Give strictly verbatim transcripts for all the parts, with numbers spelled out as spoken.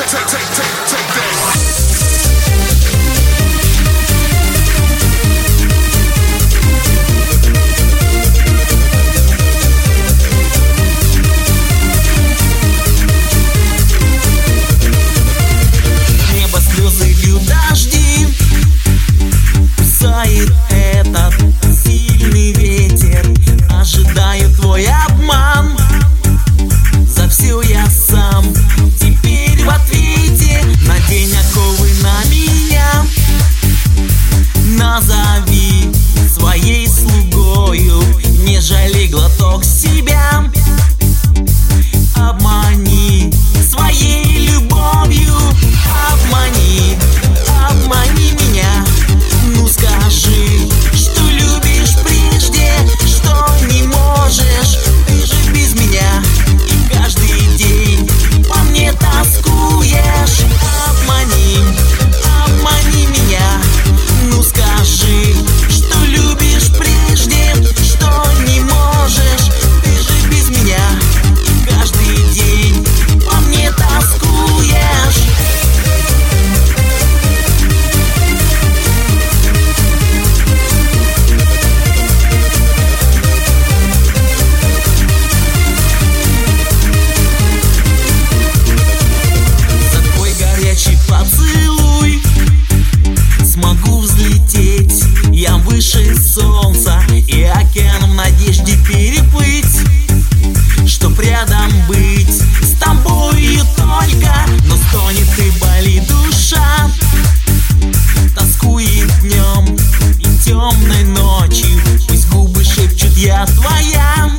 take, take, take, take that. Дожди, кусает этот сильный ветер. Ожидаю твой обман, за все я сам теперь в ответе. Надень оковы на меня, назови своей слугою, не жалей глоток себя. Обмани своей любовью, обмани, обмани меня. Ну скажи, что любишь прежде, что не можешь, ты же без меня. И каждый день по мне тоскуешь. Обмани, обмани меня. Ну скажи, что любишь прежде, что не можешь, ты же без меня. И каждый день по мне тоскуешь. Поцелуй, смогу взлететь я выше солнца и океан в надежде переплыть, чтоб рядом быть с тобою только. Но стонет и болит душа, тоскует днем и темной ночью. Пусть губы шепчут я твоя.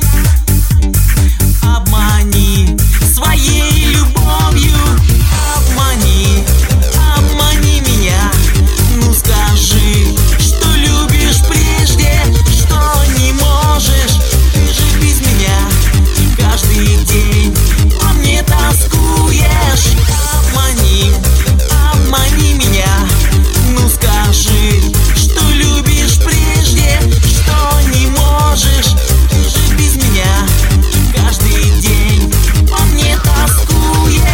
Обмани своей любовью, обмани, обмани меня. Ну скажи, что любишь прежде, что не можешь, ты же без меня. И каждый день по мне тоскуешь. Обмани, обмани меня. Ну скажи, что любишь прежде, что не можешь, ты же без меня. И каждый день по мне тоскуешь.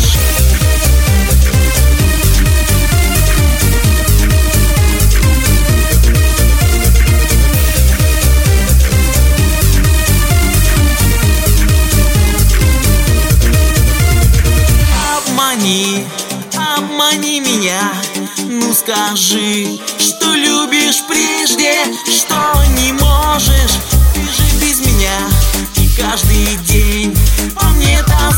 Обмани, обмани меня. Ну скажи, что любишь прежде, что не можешь, ты же без меня. И каждый день по мне тоскуешь.